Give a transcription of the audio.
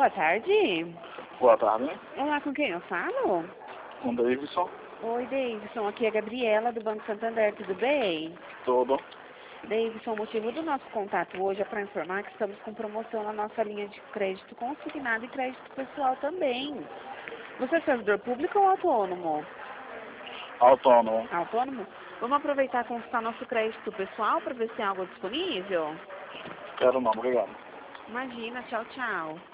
Boa tarde. Boa tarde. Olá, com quem eu falo? Com Davidson. Oi, Davidson. Aqui é a Gabriela, do Banco Santander. Tudo bem? Tudo. Davidson, o motivo do nosso contato hoje é para informar que estamos com promoção na nossa linha de crédito consignado e crédito pessoal também. Você é servidor público ou autônomo? Autônomo. Autônomo? Vamos aproveitar e consultar nosso crédito pessoal para ver se tem algo disponível? Quero não, obrigado. Imagina, tchau, tchau.